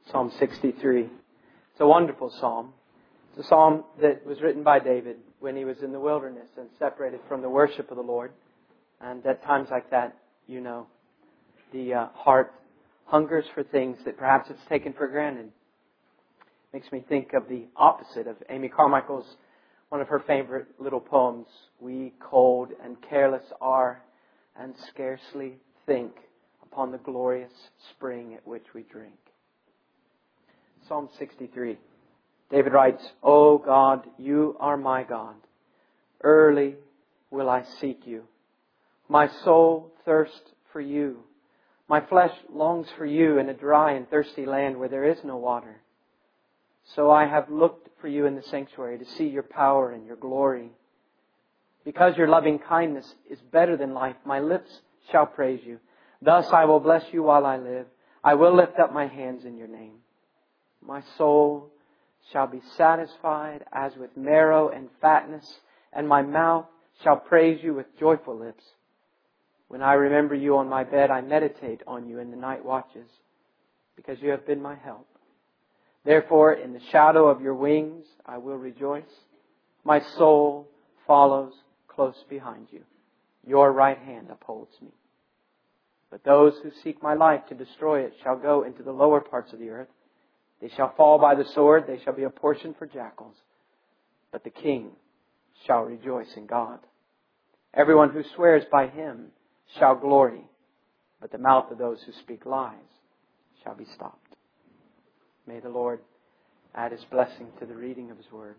Psalm 63. It's a wonderful psalm. It's a psalm that was written by David when he was in the wilderness and separated from the worship of the Lord. And at times like that, you know, the heart hungers for things that perhaps it's taken for granted. Makes me think of the opposite of Amy Carmichael's, one of her favorite little poems. We cold and careless are, and scarcely think upon the glorious spring at which we drink. Psalm 63. David writes, O God, you are my God. Early will I seek you. My soul thirsts for you. My flesh longs for you in a dry and thirsty land where there is no water. So I have looked for you in the sanctuary to see your power and your glory. Because your loving kindness is better than life, my lips shall praise you. Thus I will bless you while I live. I will lift up my hands in your name. My soul shall be satisfied as with marrow and fatness, and my mouth shall praise you with joyful lips. When I remember you on my bed, I meditate on you in the night watches, because you have been my help. Therefore, in the shadow of your wings, I will rejoice. My soul follows close behind you. Your right hand upholds me. But those who seek my life to destroy it shall go into the lower parts of the earth. They shall fall by the sword. They shall be a portion for jackals. But the king shall rejoice in God. Everyone who swears by Him shall glory. But the mouth of those who speak lies shall be stopped. May the Lord add His blessing to the reading of His Word.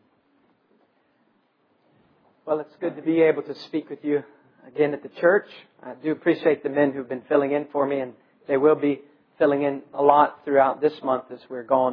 Well, it's good to be able to speak with you again at the church. I do appreciate the men who've been filling in for me, and they will be filling in a lot throughout this month as we're gone.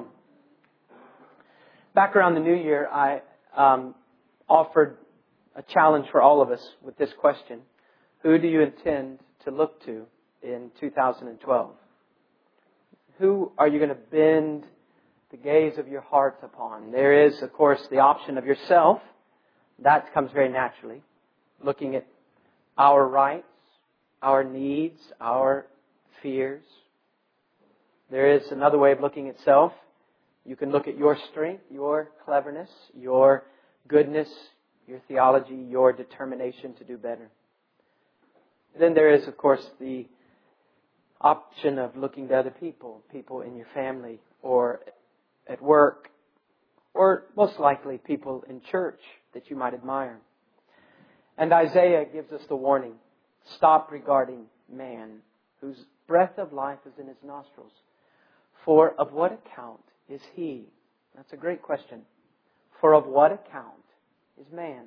Back around the New Year, I offered a challenge for all of us with this question. Who do you intend to look to in 2012? Who are you going to bend the gaze of your heart upon? There is, of course, the option of yourself. That comes very naturally. Looking at our rights, our needs, our fears. There is another way of looking at self. You can look at your strength, your cleverness, your goodness, your theology, your determination to do better. Then there is, of course, the option of looking to other people, people in your family or at work, or most likely people in church that you might admire. And Isaiah gives us the warning, stop regarding man, whose breath of life is in his nostrils. For of what account is he? That's a great question. For of what account is man?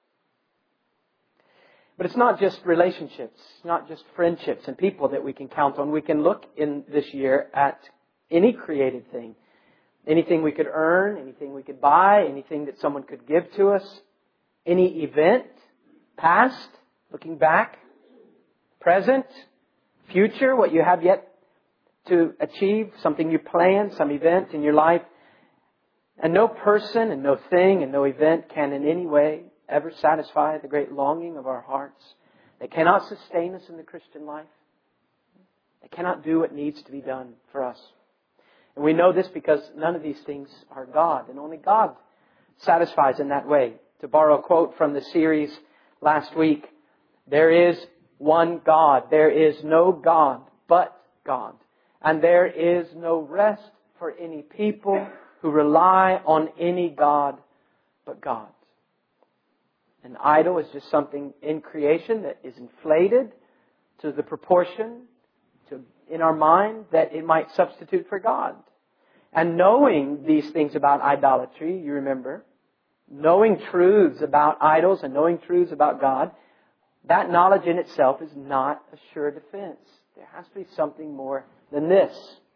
But it's not just relationships, it's not just friendships and people that we can count on. We can look in this year at any created thing. Anything we could earn, anything we could buy, anything that someone could give to us, any event, past, looking back, present, future, what you have yet to achieve, something you plan, some event in your life. And no person and no thing and no event can in any way ever satisfy the great longing of our hearts. They cannot sustain us in the Christian life. They cannot do what needs to be done for us. And we know this because none of these things are God, and only God satisfies in that way. To borrow a quote from the series last week, there is one God. There is no God but God. And there is no rest for any people who rely on any God but God. An idol is just something in creation that is inflated to the proportion in our mind that it might substitute for God. And knowing these things about idolatry, you remember, knowing truths about idols and knowing truths about God, that knowledge in itself is not a sure defense. There has to be something more than this.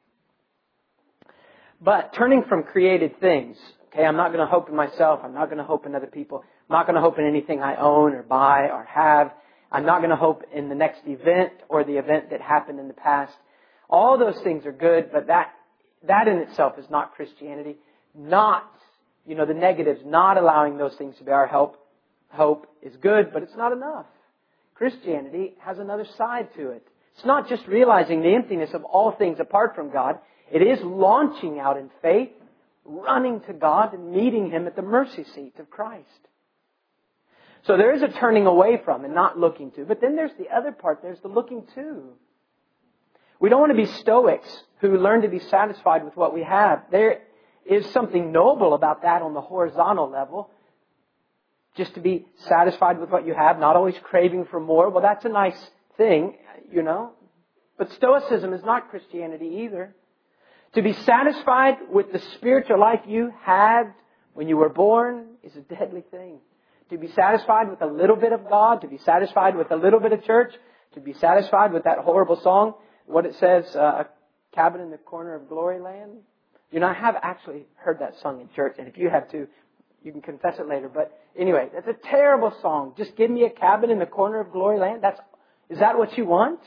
But turning from created things, okay, I'm not going to hope in myself. I'm not going to hope in other people. I'm not going to hope in anything I own or buy or have. I'm not going to hope in the next event or the event that happened in the past. All those things are good, but that in itself is not Christianity. Not, the negatives, not allowing those things to be our help. Hope is good, but it's not enough. Christianity has another side to it. It's not just realizing the emptiness of all things apart from God. It is launching out in faith, running to God and meeting Him at the mercy seat of Christ. So there is a turning away from and not looking to. But then there's the other part. There's the looking to. We don't want to be stoics who learn to be satisfied with what we have. There is something noble about that on the horizontal level. Just to be satisfied with what you have, not always craving for more. Well, that's a nice thing, you know. But Stoicism is not Christianity either. To be satisfied with the spiritual life you had when you were born is a deadly thing. To be satisfied with a little bit of God, to be satisfied with a little bit of church, to be satisfied with that horrible song, what it says, a cabin in the corner of glory land. You know, I have actually heard that sung in church, and if you have too, you can confess it later. But anyway, that's a terrible song. Just give me a cabin in the corner of glory land. Is that what you want?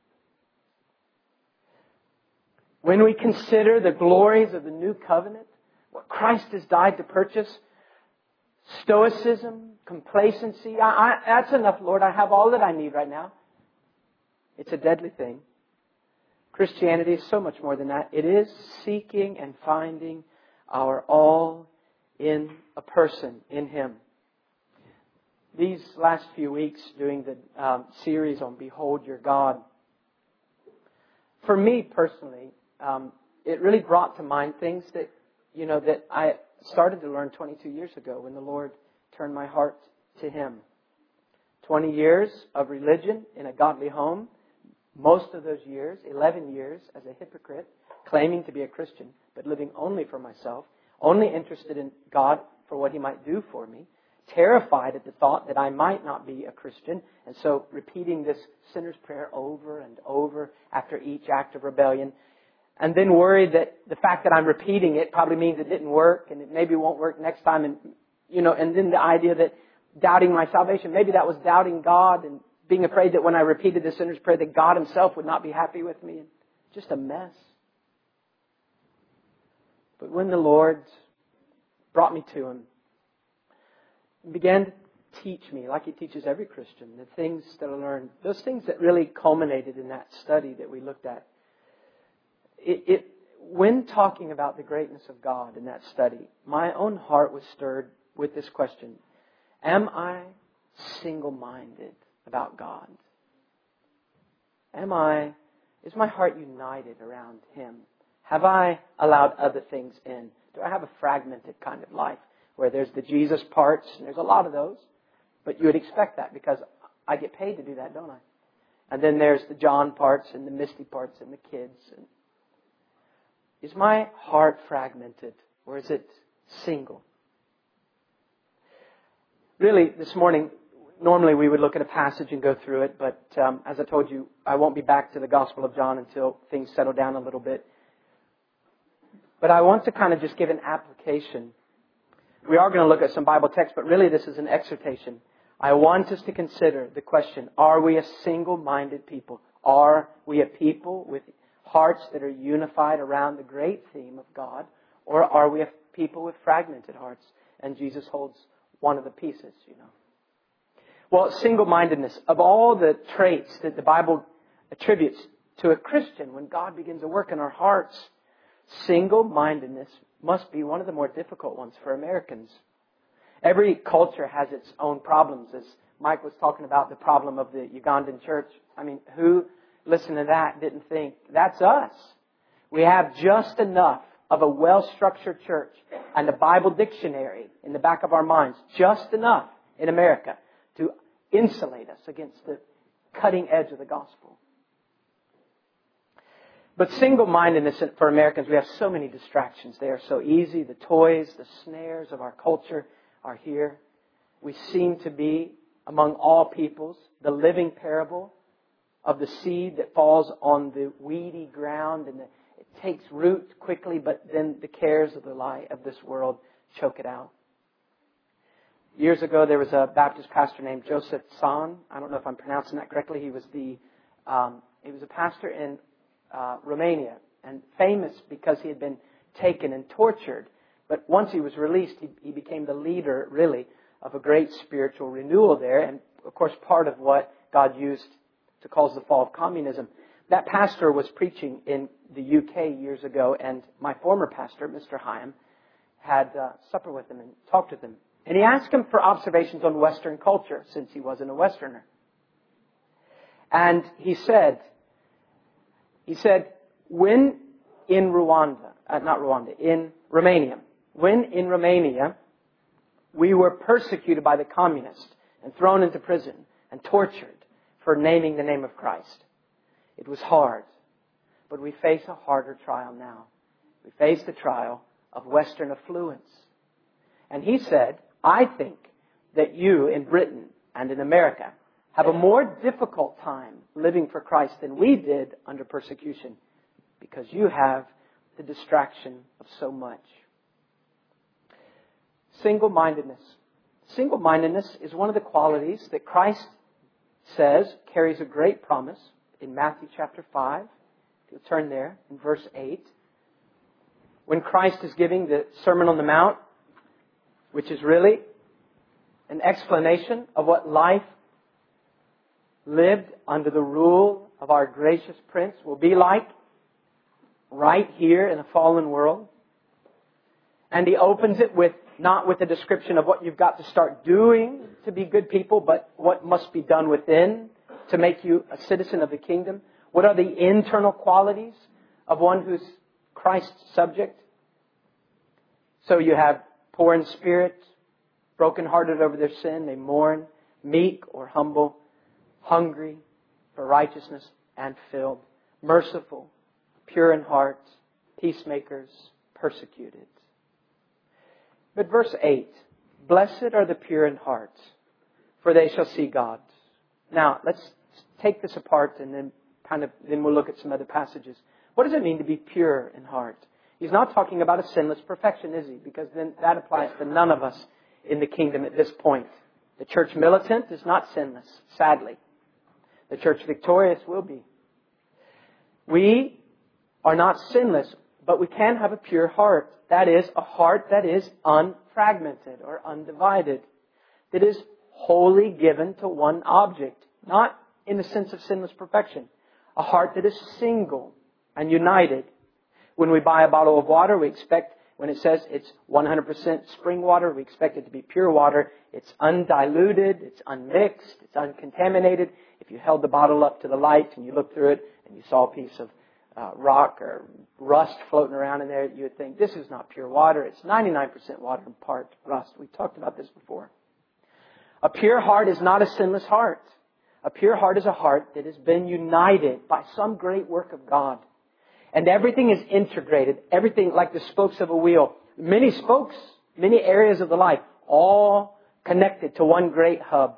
When we consider the glories of the new covenant, what Christ has died to purchase, stoicism, complacency, that's enough, Lord. I have all that I need right now. It's a deadly thing. Christianity is so much more than that. It is seeking and finding our all in a person, in Him. These last few weeks doing the series on Behold Your God, for me personally, it really brought to mind things that, you know, that I started to learn 22 years ago when the Lord turned my heart to Him. 20 years of religion in a godly home. Most of those years, 11 years as a hypocrite, claiming to be a Christian, but living only for myself, only interested in God for what He might do for me, terrified at the thought that I might not be a Christian, and so repeating this sinner's prayer over and over after each act of rebellion, and then worried that the fact that I'm repeating it probably means it didn't work, and it maybe won't work next time, and and then the idea that doubting my salvation, maybe that was doubting God, and being afraid that when I repeated the sinner's prayer that God Himself would not be happy with me. Just a mess. But when the Lord brought me to Him, He began to teach me, like He teaches every Christian, the things that I learned, those things that really culminated in that study that we looked at. When talking about the greatness of God in that study, my own heart was stirred with this question: am I single-minded about God? Is my heart united around Him? Have I allowed other things in? Do I have a fragmented kind of life where there's the Jesus parts, and there's a lot of those, but you would expect that because I get paid to do that, don't I? And then there's the John parts and the Misty parts and the kids. Is my heart fragmented or is it single? Really, this morning, normally we would look at a passage and go through it, but as I told you, I won't be back to the Gospel of John until things settle down a little bit. But I want to kind of just give an application. We are going to look at some Bible texts, but really this is an exhortation. I want us to consider the question, are we a single-minded people? Are we a people with hearts that are unified around the great theme of God? Or are we a people with fragmented hearts? And Jesus holds one of the pieces, Well, single-mindedness, of all the traits that the Bible attributes to a Christian when God begins to work in our hearts, single-mindedness must be one of the more difficult ones for Americans. Every culture has its own problems. As Mike was talking about the problem of the Ugandan church, who listened to that didn't think, that's us. We have just enough of a well-structured church and a Bible dictionary in the back of our minds, just enough in America to insulate us against the cutting edge of the gospel. But single-mindedness for Americans, we have so many distractions. They are so easy. The toys, the snares of our culture are here. We seem to be, among all peoples, the living parable of the seed that falls on the weedy ground and it takes root quickly, but then the cares of the lie of this world choke it out. Years ago, there was a Baptist pastor named Joseph Tson. I don't know if I'm pronouncing that correctly. He was a pastor in Romania, and famous because he had been taken and tortured. But once he was released, he became the leader, really, of a great spiritual renewal there, and of course part of what God used to cause the fall of communism. That pastor was preaching in the UK years ago, and my former pastor, Mr. Hyam, had supper with him and talked with him. And he asked him for observations on Western culture, since he wasn't a Westerner. And he said, when in Romania, when in Romania, we were persecuted by the communists and thrown into prison and tortured for naming the name of Christ. It was hard, but we face a harder trial now. We face the trial of Western affluence. And he said, I think that you in Britain and in America have a more difficult time living for Christ than we did under persecution, because you have the distraction of so much. Single-mindedness. Single-mindedness is one of the qualities that Christ says carries a great promise in Matthew chapter 5. If you'll turn there in verse 8. When Christ is giving the Sermon on the Mount, which is really an explanation of what life lived under the rule of our gracious Prince will be like right here in a fallen world. And He opens it with not with a description of what you've got to start doing to be good people, but what must be done within to make you a citizen of the kingdom. What are the internal qualities of one who's Christ's subject? So you have poor in spirit, brokenhearted over their sin, they mourn, meek or humble, hungry for righteousness and filled, merciful, pure in heart, peacemakers, persecuted. But verse 8, blessed are the pure in heart, for they shall see God. Now, let's take this apart and then we'll look at some other passages. What does it mean to be pure in heart? He's not talking about a sinless perfection, is he? Because then that applies to none of us in the kingdom at this point. The church militant is not sinless, sadly. The church victorious will be. We are not sinless, but we can have a pure heart. That is, a heart that is unfragmented or undivided. That is wholly given to one object. Not in the sense of sinless perfection. A heart that is single and united. When we buy a bottle of water, we expect, when it says it's 100% spring water, we expect it to be pure water. It's undiluted, it's unmixed, it's uncontaminated. If you held the bottle up to the light and you looked through it and you saw a piece of rock or rust floating around in there, you would think, this is not pure water. It's 99% water and part rust. We've talked about this before. A pure heart is not a sinless heart. A pure heart is a heart that has been united by some great work of God. And everything is integrated. Everything like the spokes of a wheel. Many spokes, many areas of the life, all connected to one great hub.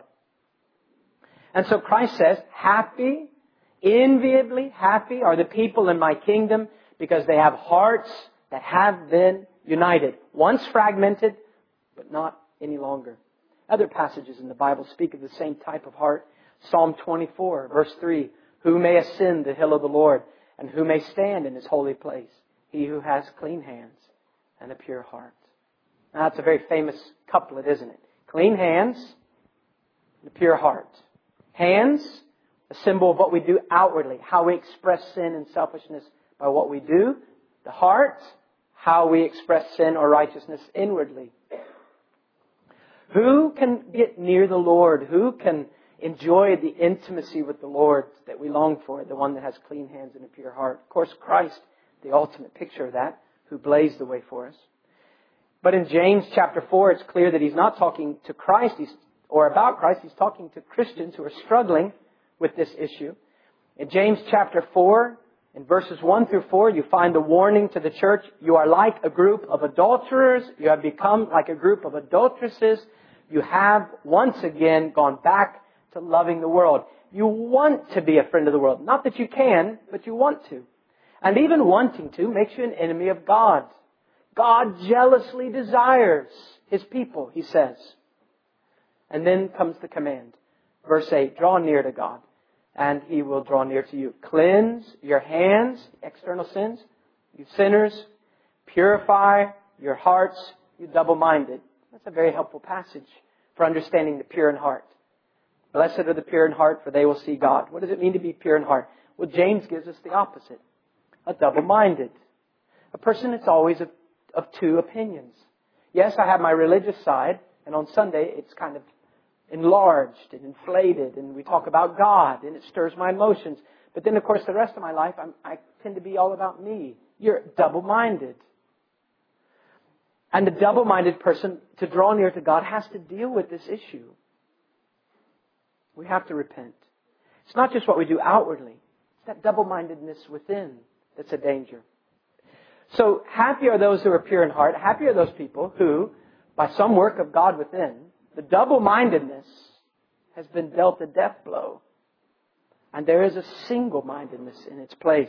And so Christ says, happy, enviably happy are the people in my kingdom because they have hearts that have been united. Once fragmented, but not any longer. Other passages in the Bible speak of the same type of heart. Psalm 24, verse 3, who may ascend the hill of the Lord? And who may stand in His holy place? He who has clean hands and a pure heart. Now, that's a very famous couplet, isn't it? Clean hands and a pure heart. Hands, a symbol of what we do outwardly, how we express sin and selfishness by what we do. The heart, how we express sin or righteousness inwardly. Who can get near the Lord? Who can enjoy the intimacy with the Lord that we long for, the one that has clean hands and a pure heart? Of course, Christ, the ultimate picture of that, who blazed the way for us. But in James chapter 4, it's clear that He's not talking to Christ or about Christ. He's talking to Christians who are struggling with this issue. In James chapter 4, in verses 1 through 4, you find the warning to the church. You are like a group of adulterers. You have become like a group of adulteresses. You have once again gone back to loving the world. You want to be a friend of the world. Not that you can, but you want to. And even wanting to makes you an enemy of God. God jealously desires His people, He says. And then comes the command. Verse 8, draw near to God, and He will draw near to you. Cleanse your hands, external sins, you sinners. Purify your hearts, you double-minded. That's a very helpful passage for understanding the pure in heart. Blessed are the pure in heart, for they will see God. What does it mean to be pure in heart? Well, James gives us the opposite. a double-minded. A person that's always of two opinions. Yes, I have my religious side, and on Sunday it's kind of enlarged and inflated, and we talk about God, and it stirs my emotions. But then, of course, the rest of my life, I tend to be all about me. You're double-minded. And the double-minded person, to draw near to God, has to deal with this issue. We have to repent. It's not just what we do outwardly. It's that double-mindedness within that's a danger. So happy are those who are pure in heart. Happy are those people who, by some work of God within, the double-mindedness has been dealt a death blow. And there is a single-mindedness in its place.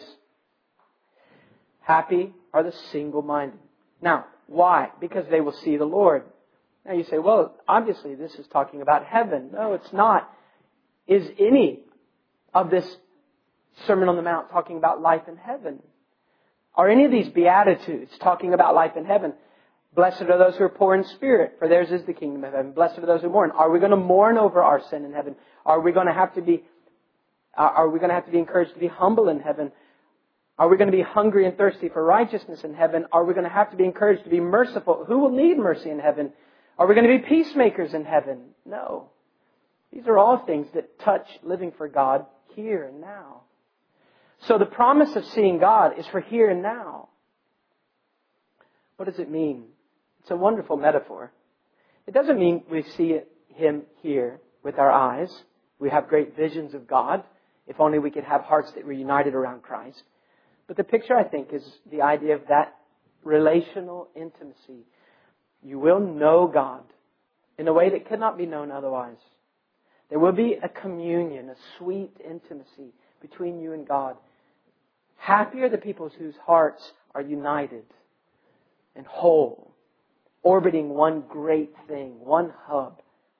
Happy are the single-minded. Now, why? Because they will see the Lord. Now you say, well, obviously this is talking about heaven. No, it's not. Is any of this Sermon on the Mount talking about life in heaven? Are any of these Beatitudes talking about life in heaven? Blessed are those who are poor in spirit, for theirs is the kingdom of heaven. Blessed are those who mourn. Are we going to mourn over our sin in heaven? Are we going to have to be encouraged to be humble in heaven? Are we going to be hungry and thirsty for righteousness in heaven? Are we going to have to be encouraged to be merciful? Who will need mercy in heaven? Are we going to be peacemakers in heaven? No. These are all things that touch living for God here and now. So the promise of seeing God is for here and now. What does it mean? It's a wonderful metaphor. It doesn't mean we see Him here with our eyes. We have great visions of God. If only we could have hearts that were united around Christ. But the picture, I think, is the idea of that relational intimacy. You will know God in a way that cannot be known otherwise. There will be a communion, a sweet intimacy between you and God. Happy are the people whose hearts are united and whole, orbiting one great thing, one hub.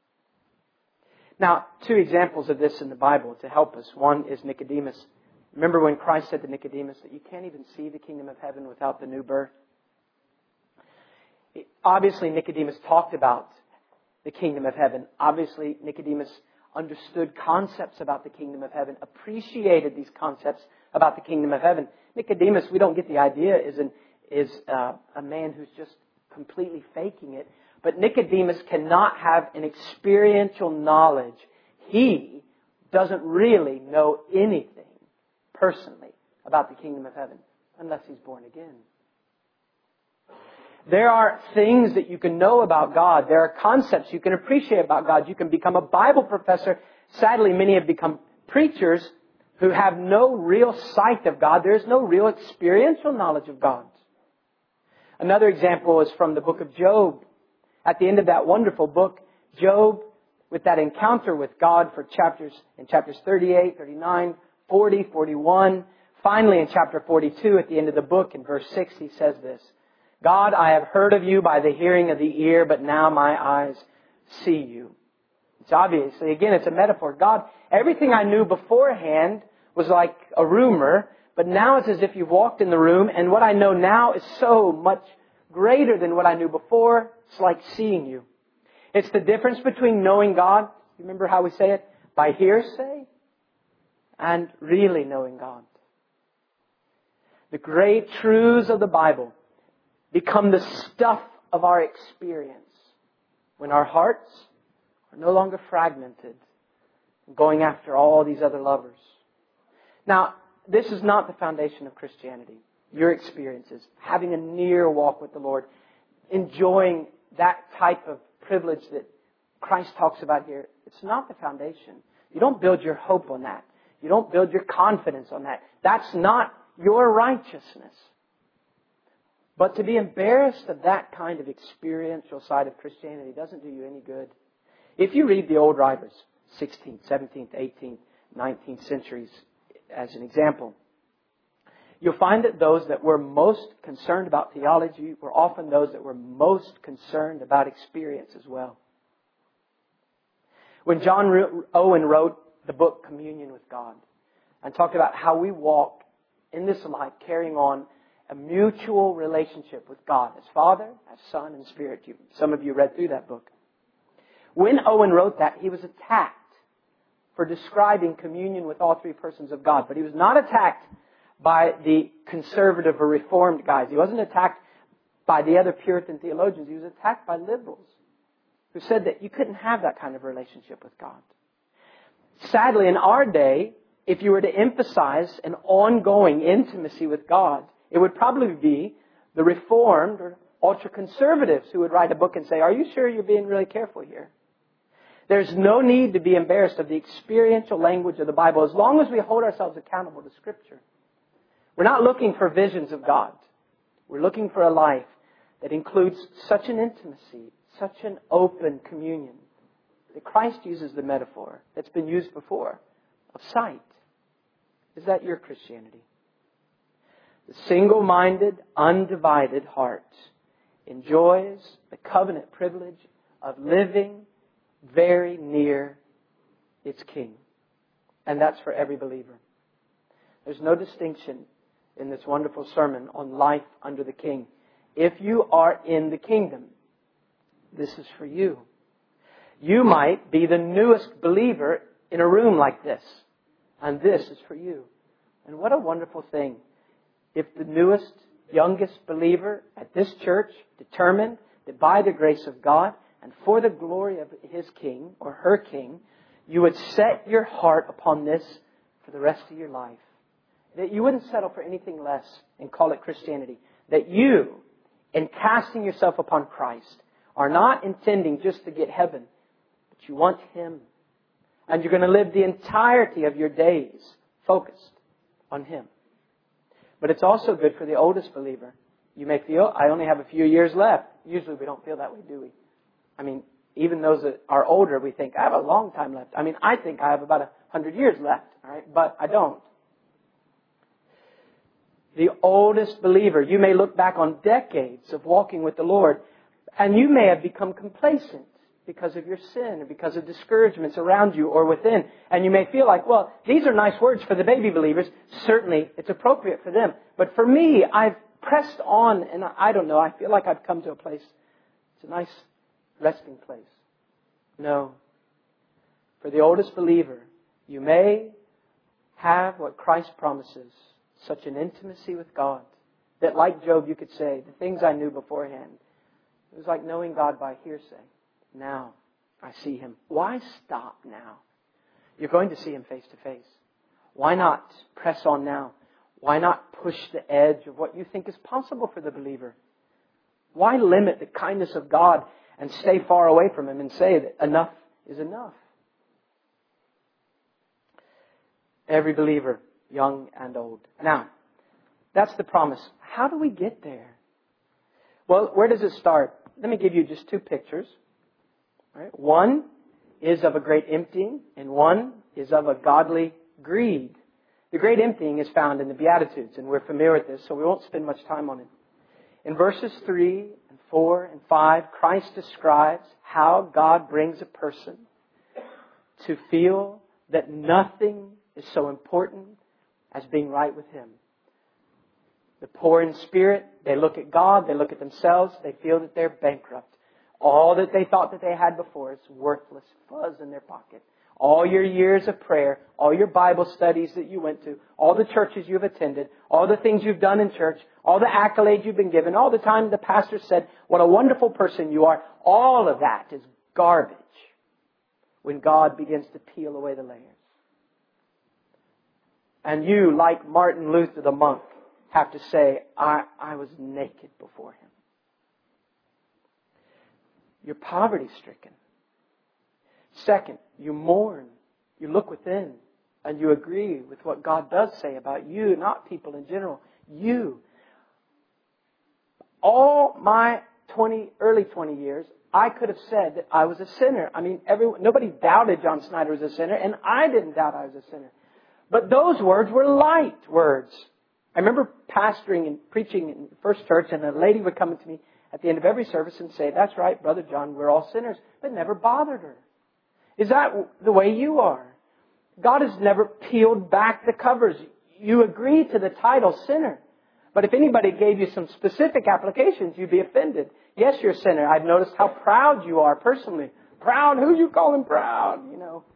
Now, two examples of this in the Bible to help us. One is Nicodemus. Remember when Christ said to Nicodemus that you can't even see the kingdom of heaven without the new birth? Obviously, Nicodemus talked about the kingdom of heaven. Obviously, Nicodemus understood concepts about the kingdom of heaven, appreciated these concepts about the kingdom of heaven. Nicodemus, we don't get the idea, is a man who's just completely faking it. But Nicodemus cannot have an experiential knowledge. He doesn't really know anything personally about the kingdom of heaven unless he's born again. There are things that you can know about God. There are concepts you can appreciate about God. You can become a Bible professor. Sadly, many have become preachers who have no real sight of God. There's no real experiential knowledge of God. Another example is from the book of Job. At the end of that wonderful book, Job, with that encounter with God for chapters 38, 39, 40, 41. Finally, in chapter 42, at the end of the book, in verse 6, he says this: God, I have heard of you by the hearing of the ear, but now my eyes see you. It's obviously, again, it's a metaphor. God, everything I knew beforehand was like a rumor, but now it's as if you've walked in the room, and what I know now is so much greater than what I knew before. It's like seeing you. It's the difference between knowing God, you remember how we say it, by hearsay, and really knowing God. The great truths of the Bible become the stuff of our experience when our hearts are no longer fragmented, going after all these other lovers. Now, this is not the foundation of Christianity. Your experiences, having a near walk with the Lord, enjoying that type of privilege that Christ talks about here, it's not the foundation. You don't build your hope on that. You don't build your confidence on that. That's not your righteousness. But to be embarrassed of that kind of experiential side of Christianity doesn't do you any good. If you read the old writers, 16th, 17th, 18th, 19th centuries as an example, you'll find that those that were most concerned about theology were often those that were most concerned about experience as well. When John Owen wrote the book Communion with God and talked about how we walk in this life carrying on a mutual relationship with God as Father, as Son, and Spirit. Some of you read through that book. When Owen wrote that, he was attacked for describing communion with all three persons of God. But he was not attacked by the conservative or reformed guys. He wasn't attacked by the other Puritan theologians. He was attacked by liberals who said that you couldn't have that kind of relationship with God. Sadly, in our day, if you were to emphasize an ongoing intimacy with God, it would probably be the reformed or ultra-conservatives who would write a book and say, are you sure you're being really careful here? There's no need to be embarrassed of the experiential language of the Bible as long as we hold ourselves accountable to Scripture. We're not looking for visions of God. We're looking for a life that includes such an intimacy, such an open communion, that Christ uses the metaphor that's been used before of sight. Is that your Christianity? The single-minded, undivided heart enjoys the covenant privilege of living very near its King. And that's for every believer. There's no distinction in this wonderful sermon on life under the King. If you are in the kingdom, this is for you. You might be the newest believer in a room like this. And this is for you. And what a wonderful thing. If the newest, youngest believer at this church determined that by the grace of God and for the glory of His King or her King, you would set your heart upon this for the rest of your life. That you wouldn't settle for anything less and call it Christianity. That you, in casting yourself upon Christ, are not intending just to get heaven, but you want Him. And you're going to live the entirety of your days focused on Him. But it's also good for the oldest believer. You may feel, I only have a few years left. Usually we don't feel that way, do we? I mean, even those that are older, we think, I have a long time left. I mean, I think I have about 100 years left, all right? But I don't. The oldest believer, you may look back on decades of walking with the Lord, and you may have become complacent because of your sin or because of discouragements around you or within. And you may feel like, well, these are nice words for the baby believers. Certainly, it's appropriate for them. But for me, I've pressed on, and I don't know, I feel like I've come to a place. It's a nice resting place. No. For the oldest believer, you may have what Christ promises, such an intimacy with God, that like Job, you could say, the things I knew beforehand, it was like knowing God by hearsay. Now I see Him. Why stop now? You're going to see Him face to face. Why not press on now? Why not push the edge of what you think is possible for the believer? Why limit the kindness of God and stay far away from Him and say that enough is enough? Every believer, young and old. Now, that's the promise. How do we get there? Well, where does it start? Let me give you just two pictures. All right. One is of a great emptying, and one is of a godly greed. The great emptying is found in the Beatitudes, and we're familiar with this, so we won't spend much time on it. In verses 3 and 4 and 5, Christ describes how God brings a person to feel that nothing is so important as being right with Him. The poor in spirit, they look at God, they look at themselves, they feel that they're bankrupt. All that they thought that they had before is worthless fuzz in their pocket. All your years of prayer, all your Bible studies that you went to, all the churches you've attended, all the things you've done in church, all the accolades you've been given, all the time the pastor said, what a wonderful person you are, all of that is garbage when God begins to peel away the layers. And you, like Martin Luther the monk, have to say, I was naked before Him. You're poverty-stricken. Second, you mourn. You look within and you agree with what God does say about you, not people in general. You. All my early 20 years, I could have said that I was a sinner. I mean, nobody doubted John Snyder was a sinner, and I didn't doubt I was a sinner. But those words were light words. I remember pastoring and preaching in the first church, and a lady would come to me at the end of every service and say, that's right, Brother John, we're all sinners. But it never bothered her. Is that the way you are? God has never peeled back the covers. You agree to the title sinner. But if anybody gave you some specific applications, you'd be offended. Yes, you're a sinner. I've noticed how proud you are personally. Proud? Who you calling proud? You know.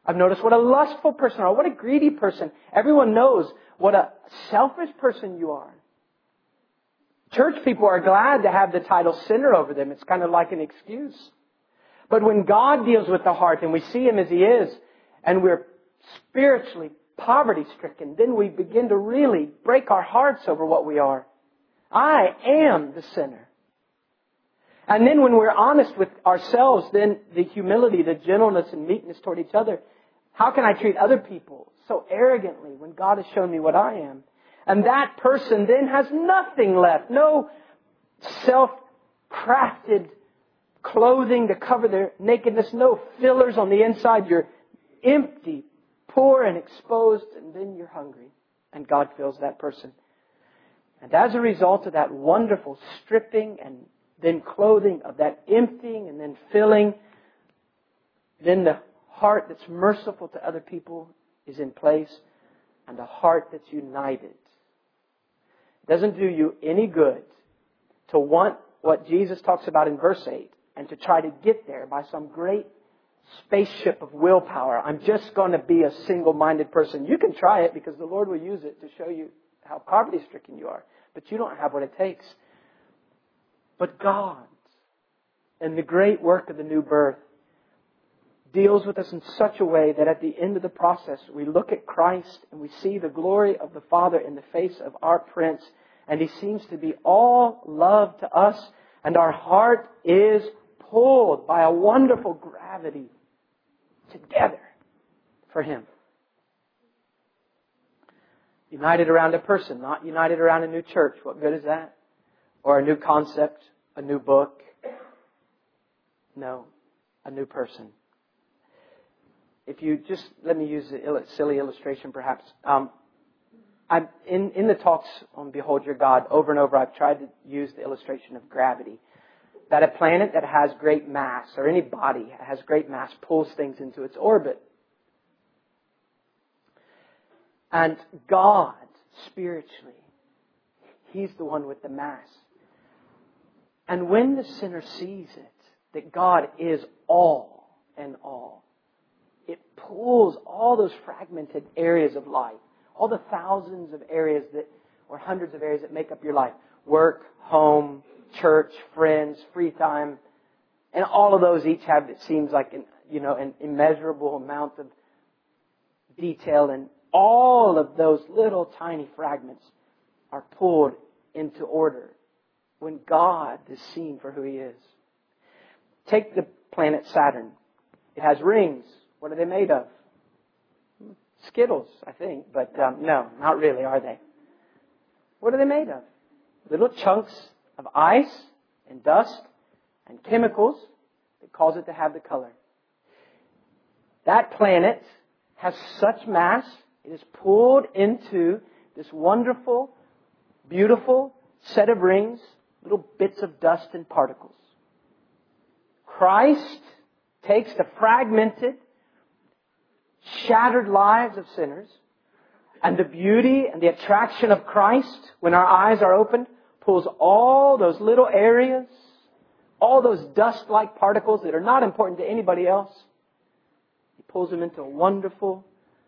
I've noticed what a lustful person or what a greedy person. Everyone knows what a selfish person you are. Church people are glad to have the title sinner over them. It's kind of like an excuse. But when God deals with the heart and we see Him as He is, and we're spiritually poverty-stricken, then we begin to really break our hearts over what we are. I am the sinner. And then when we're honest with ourselves, then the humility, the gentleness and meekness toward each other. How can I treat other people so arrogantly when God has shown me what I am? And that person then has nothing left. No self-crafted clothing to cover their nakedness. No fillers on the inside. You're empty, poor and exposed, and then you're hungry. And God fills that person. And as a result of that wonderful stripping and then clothing, of that emptying and then filling, then the heart that's merciful to other people is in place, and a heart that's united. It doesn't do you any good to want what Jesus talks about in verse 8 and to try to get there by some great spaceship of willpower. I'm just going to be a single-minded person. You can try it because the Lord will use it to show you how poverty-stricken you are. But you don't have what it takes. But God, and the great work of the new birth, deals with us in such a way that at the end of the process, we look at Christ and we see the glory of the Father in the face of our Prince. And He seems to be all love to us. And our heart is pulled by a wonderful gravity together for Him. United around a person, not united around a new church. What good is that? Or a new concept, a new book. No, a new person. If you just, let me use a silly illustration perhaps. In the talks on Behold Your God, over and over I've tried to use the illustration of gravity. That a planet that has great mass, or any body that has great mass, pulls things into its orbit. And God, spiritually, He's the one with the mass. And when the sinner sees it, that God is all and all, it pulls all those fragmented areas of life, all the thousands of areas that, or hundreds of areas that make up your life. Work, home, church, friends, free time. And all of those each have, it seems like, an immeasurable amount of detail. And all of those little tiny fragments are pulled into order when God is seen for who He is. Take the planet Saturn. It has rings. What are they made of? Skittles, I think. But no, not really, are they? What are they made of? Little chunks of ice and dust and chemicals that cause it to have the color. That planet has such mass, it is pulled into this wonderful, beautiful set of rings, little bits of dust and particles. Christ takes the fragmented, shattered lives of sinners, and the beauty and the attraction of Christ, when our eyes are opened, pulls all those little areas, all those dust-like particles that are not important to anybody else. He pulls them into a wonderful,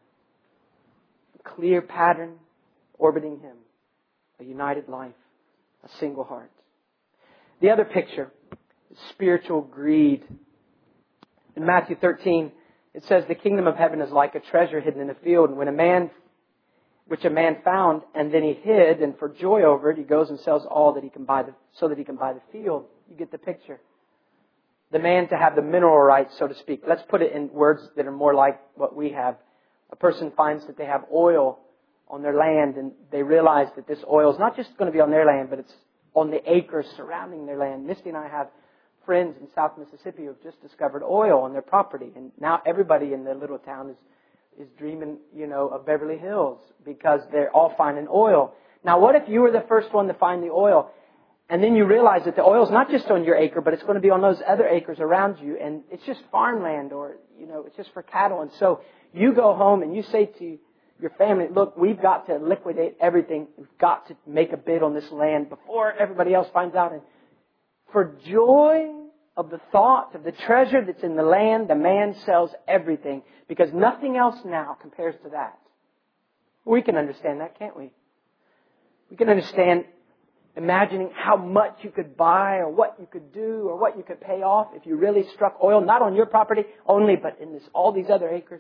clear pattern orbiting Him. A united life, a single heart. The other picture is spiritual greed. In Matthew 13, it says, the kingdom of heaven is like a treasure hidden in a field, and which a man found, and then he hid, and for joy over it, he goes and sells all that he can buy, so that he can buy the field. You get the picture. The man to have the mineral rights, so to speak. Let's put it in words that are more like what we have. A person finds that they have oil on their land, and they realize that this oil is not just going to be on their land, but it's on the acres surrounding their land. Misty and I have friends in South Mississippi who have just discovered oil on their property, and now everybody in their little town is dreaming, of Beverly Hills because they're all finding oil. Now, what if you were the first one to find the oil, and then you realize that the oil is not just on your acre, but it's going to be on those other acres around you, and it's just farmland, or it's just for cattle, and so you go home and you say to your family, look, we've got to liquidate everything. We've got to make a bid on this land before everybody else finds out. And for joy of the thought of the treasure that's in the land, the man sells everything, because nothing else now compares to that. We can understand that, can't we? We can understand imagining how much you could buy or what you could do or what you could pay off if you really struck oil, not on your property only, but in all these other acres.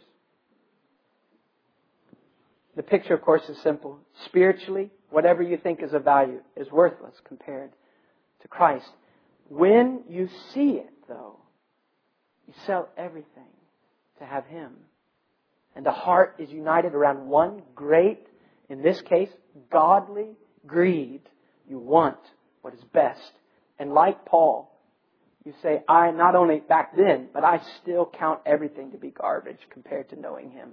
The picture, of course, is simple. Spiritually, whatever you think is of value is worthless compared to Christ. When you see it, though, you sell everything to have Him. And the heart is united around one great, in this case, godly greed. You want what is best. And like Paul, you say, I not only back then, but I still count everything to be garbage compared to knowing Him.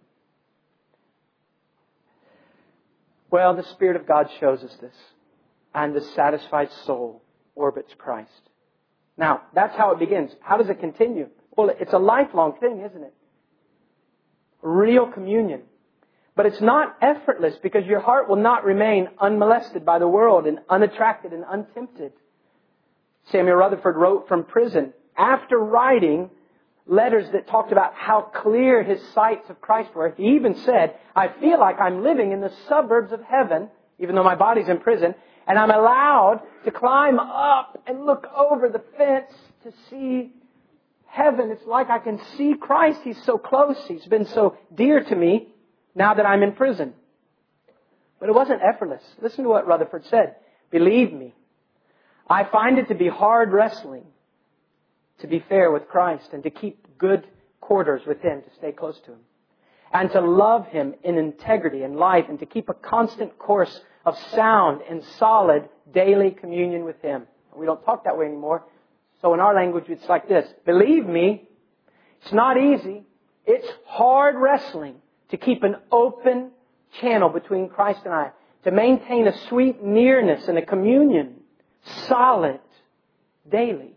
Well, the Spirit of God shows us this. And the satisfied soul orbits Christ. Now, that's how it begins. How does it continue? Well, it's a lifelong thing, isn't it? Real communion. But it's not effortless because your heart will not remain unmolested by the world and unattracted and untempted. Samuel Rutherford wrote from prison after writing letters that talked about how clear his sights of Christ were. He even said, I feel like I'm living in the suburbs of heaven, even though my body's in prison, and I'm allowed to climb up and look over the fence to see heaven. It's like I can see Christ. He's so close. He's been so dear to me now that I'm in prison. But it wasn't effortless. Listen to what Rutherford said. Believe me, I find it to be hard wrestling to be fair with Christ and to keep good quarters with Him, to stay close to Him. And to love Him in integrity and life and to keep a constant course of sound and solid daily communion with Him. We don't talk that way anymore. So in our language, it's like this. Believe me, it's not easy. It's hard wrestling to keep an open channel between Christ and I. To maintain a sweet nearness and a communion. Solid. Daily.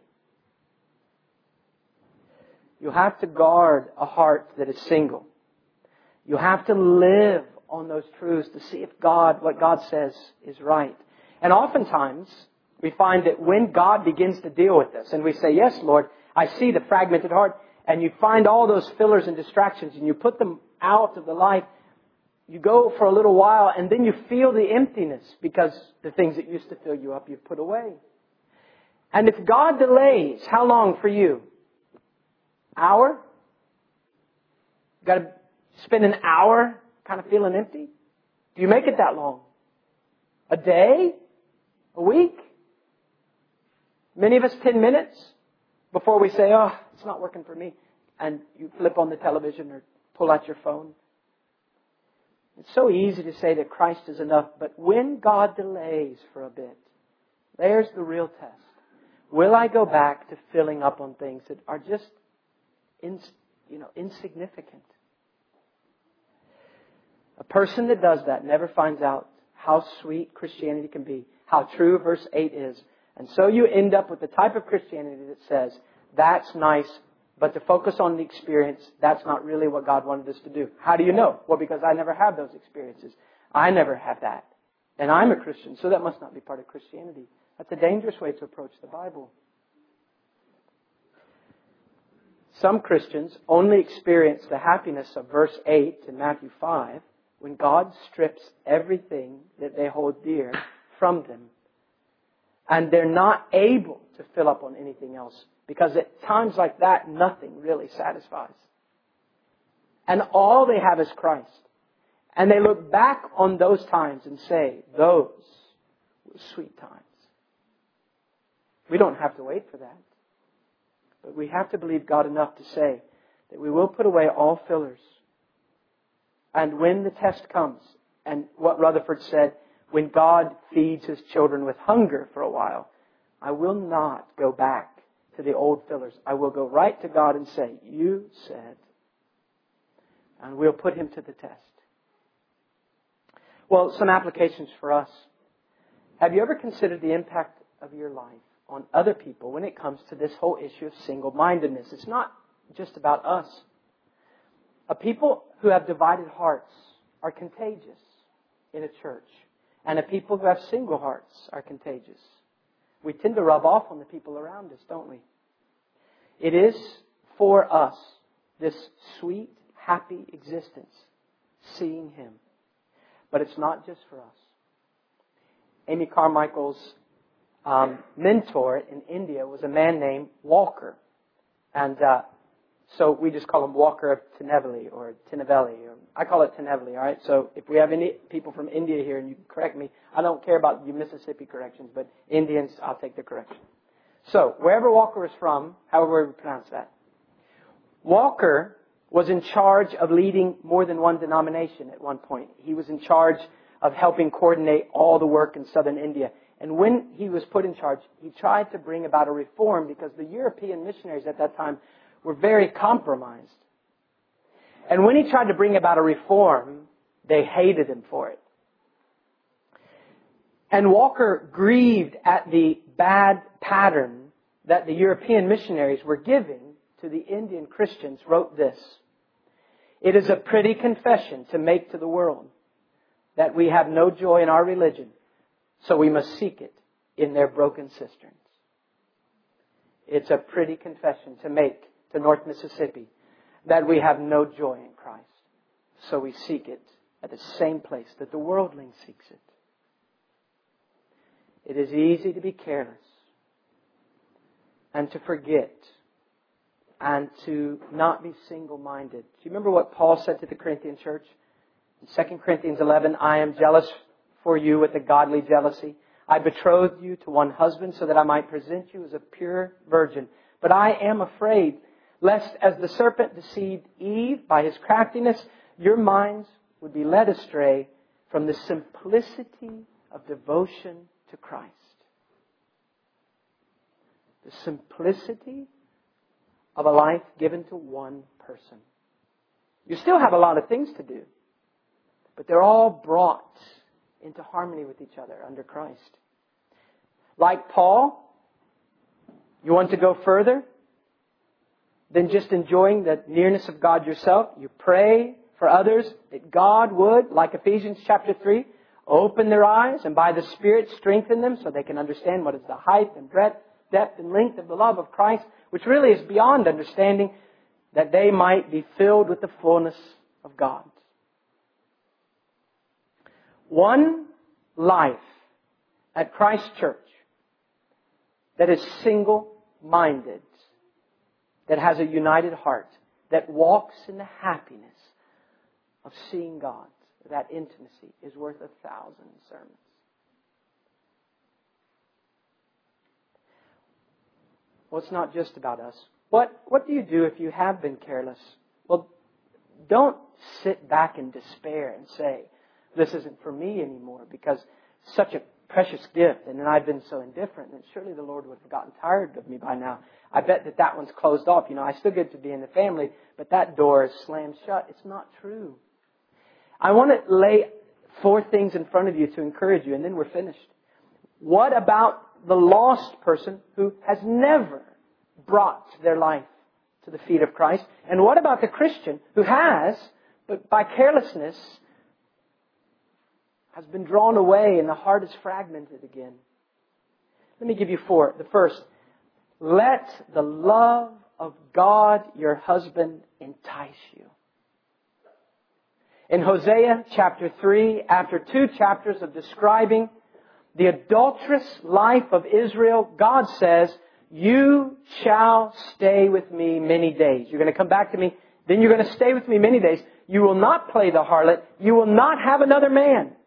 You have to guard a heart that is single. You have to live on those truths to see if what God says is right. And oftentimes, we find that when God begins to deal with us, and we say, yes, Lord, I see the fragmented heart, and you find all those fillers and distractions, and you put them out of the life, you go for a little while, and then you feel the emptiness because the things that used to fill you up, you've put away. And if God delays, how long for you? Hour? You've got to spend an hour kind of feeling empty? Do you make it that long? A day? A week? Many of us 10 minutes before we say, oh, it's not working for me. And you flip on the television or pull out your phone. It's so easy to say that Christ is enough. But when God delays for a bit, there's the real test. Will I go back to filling up on things that are just insignificant? A person that does that never finds out how sweet Christianity can be, how true verse 8 is. And so you end up with the type of Christianity that says, that's nice, but to focus on the experience, that's not really what God wanted us to do. How do you know? Well, because I never have those experiences. I never have that. And I'm a Christian, so that must not be part of Christianity. That's a dangerous way to approach the Bible. Some Christians only experience the happiness of verse 8 in Matthew 5 when God strips everything that they hold dear from them. And they're not able to fill up on anything else. Because at times like that, nothing really satisfies. And all they have is Christ. And they look back on those times and say, those were sweet times. We don't have to wait for that. But we have to believe God enough to say that we will put away all fillers. And when the test comes, and what Rutherford said, when God feeds His children with hunger for a while, I will not go back to the old fillers. I will go right to God and say, you said. And we'll put Him to the test. Well, some applications for us. Have you ever considered the impact of your life on other people when it comes to this whole issue of single-mindedness? It's not just about us. A people who have divided hearts are contagious in a church. And a people who have single hearts are contagious. We tend to rub off on the people around us, don't we? It is for us, this sweet, happy existence, seeing Him. But it's not just for us. Amy Carmichael's mentor in India was a man named Walker. And so we just call him Walker of Tinnevelly or Tinnevelly. I call it Tinnevelly, all right? So if we have any people from India here and you can correct me, I don't care about you Mississippi corrections, but Indians, I'll take the correction. So wherever Walker was from, however we pronounce that, Walker was in charge of leading more than one denomination at one point. He was in charge of helping coordinate all the work in southern India. And when he was put in charge, he tried to bring about a reform because the European missionaries at that time were very compromised. And when he tried to bring about a reform, they hated him for it. And Walker grieved at the bad pattern that the European missionaries were giving to the Indian Christians, wrote this: "It is a pretty confession to make to the world that we have no joy in our religion, so we must seek it in their broken cisterns." It's a pretty confession to make to North Mississippi that we have no joy in Christ, so we seek it at the same place that the worldling seeks it. It is easy to be careless and to forget and to not be single-minded. Do you remember what Paul said to the Corinthian church? In 2 Corinthians 11, "I am jealous for you with a godly jealousy. I betrothed you to one husband so that I might present you as a pure virgin. But I am afraid, lest as the serpent deceived Eve by his craftiness, your minds would be led astray from the simplicity of devotion to Christ." The simplicity of a life given to one person. You still have a lot of things to do, but they're all brought into harmony with each other under Christ. Like Paul, you want to go further than just enjoying the nearness of God yourself. You pray for others that God would, like Ephesians chapter 3, open their eyes and by the Spirit strengthen them so they can understand what is the height and breadth, depth and length of the love of Christ, which really is beyond understanding, that they might be filled with the fullness of God. One life at Christ Church that is single-minded, that has a united heart, that walks in the happiness of seeing God, that intimacy, is worth 1,000 sermons. Well, it's not just about us. What do you do if you have been careless? Well, don't sit back in despair and say, "This isn't for me anymore," because it's such a precious gift and then I've been so indifferent that surely the Lord would have gotten tired of me by now. I bet that one's closed off. I still get to be in the family, but that door is slammed shut. It's not true. I want to lay 4 things in front of you to encourage you, and then we're finished. What about the lost person who has never brought their life to the feet of Christ? And what about the Christian who has, but by carelessness, has been drawn away and the heart is fragmented again? Let me give you 4. The first, let the love of God, your husband, entice you. In Hosea chapter 3, after 2 chapters of describing the adulterous life of Israel, God says, "You shall stay with me many days." You're going to come back to me, then you're going to stay with me many days. You will not play the harlot. You will not have another man.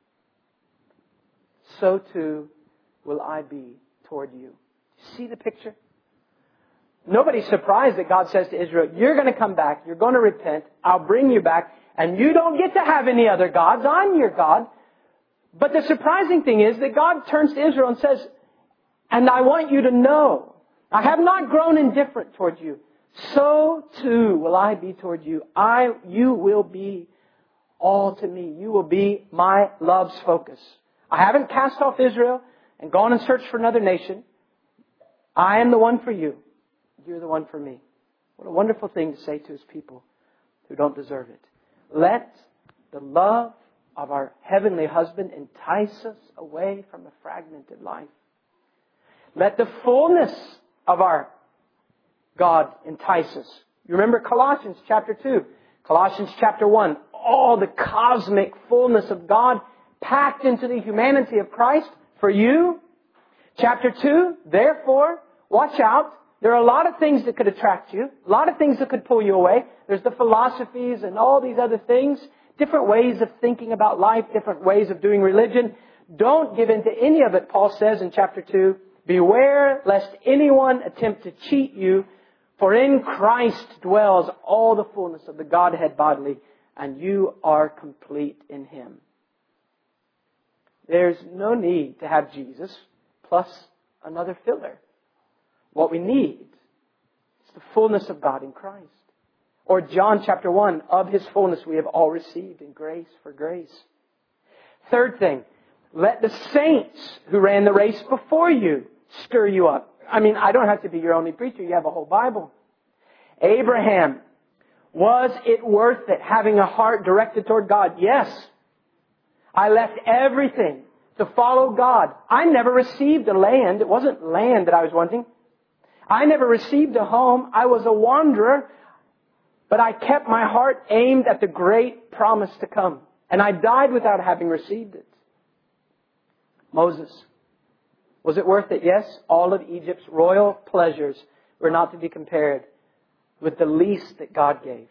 So too will I be toward you. See the picture? Nobody's surprised that God says to Israel, "You're going to come back. You're going to repent. I'll bring you back. And you don't get to have any other gods. I'm your God." But the surprising thing is that God turns to Israel and says, "And I want you to know, I have not grown indifferent toward you. So too will I be toward you. You will be all to me. You will be my love's focus. I haven't cast off Israel and gone and searched for another nation. I am the one for you. You're the one for me." What a wonderful thing to say to His people who don't deserve it. Let the love of our heavenly husband entice us away from a fragmented life. Let the fullness of our God entices. You remember Colossians chapter 2, Colossians chapter 1, all the cosmic fullness of God packed into the humanity of Christ for you. Chapter 2, therefore, watch out. There are a lot of things that could attract you, a lot of things that could pull you away. There's the philosophies and all these other things, different ways of thinking about life, different ways of doing religion. Don't give in to any of it, Paul says in chapter 2. Beware lest anyone attempt to cheat you, for in Christ dwells all the fullness of the Godhead bodily, and you are complete in Him. There's no need to have Jesus plus another filler. What we need is the fullness of God in Christ. Or John chapter 1, of His fullness we have all received in grace for grace. Third thing, let the saints who ran the race before you stir you up. I mean, I don't have to be your only preacher. You have a whole Bible. Abraham, was it worth it having a heart directed toward God? Yes. I left everything to follow God. I never received a land. It wasn't land that I was wanting. I never received a home. I was a wanderer. But I kept my heart aimed at the great promise to come. And I died without having received it. Moses. Was it worth it? Yes. All of Egypt's royal pleasures were not to be compared with the least that God gave.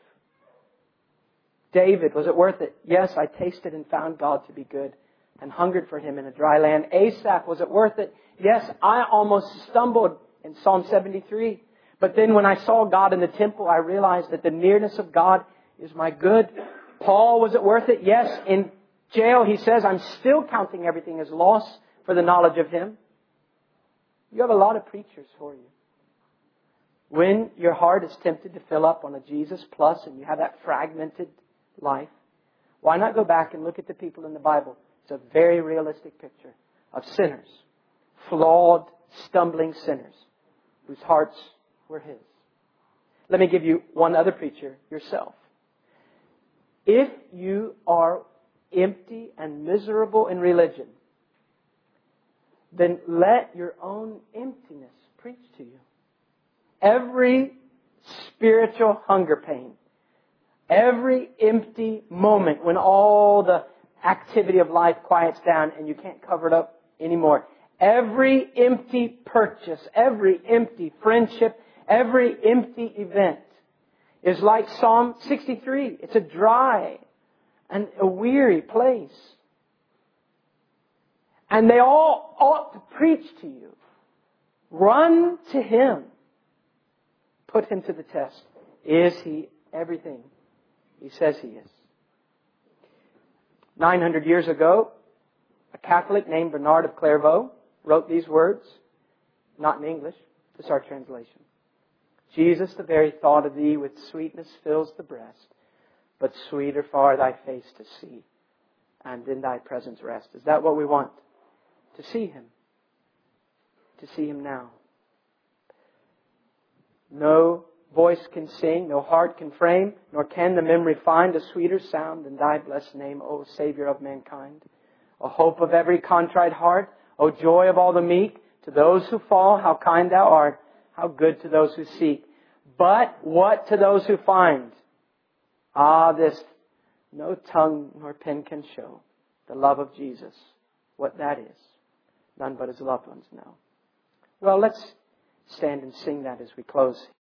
David, was it worth it? Yes, I tasted and found God to be good and hungered for Him in a dry land. Asaph, was it worth it? Yes, I almost stumbled in Psalm 73. But then when I saw God in the temple, I realized that the nearness of God is my good. Paul, was it worth it? Yes, in jail he says, I'm still counting everything as loss for the knowledge of Him. You have a lot of preachers for you. When your heart is tempted to fill up on a Jesus plus and you have that fragmented life, why not go back and look at the people in the Bible? It's a very realistic picture of sinners, flawed, stumbling sinners whose hearts were His. Let me give you one other preacher, yourself. If you are empty and miserable in religion, then let your own emptiness preach to you. Every spiritual hunger pain, every empty moment when all the activity of life quiets down and you can't cover it up anymore, every empty purchase, every empty friendship, every empty event is like Psalm 63. It's a dry and a weary place. And they all ought to preach to you. Run to Him. Put Him to the test. Is He everything He says He is? 900 years ago, a Catholic named Bernard of Clairvaux wrote these words, not in English, this is our translation. Jesus, the very thought of Thee with sweetness fills the breast, but sweeter far Thy face to see, and in Thy presence rest. Is that what we want? To see Him. To see Him now. No voice can sing, no heart can frame, nor can the memory find a sweeter sound than Thy blessed name, O Savior of mankind. O hope of every contrite heart, O joy of all the meek, to those who fall, how kind Thou art, how good to those who seek. But what to those who find? Ah, this no tongue nor pen can show. The love of Jesus, what that is. None but His loved ones know. Well, let's stand and sing that as we close.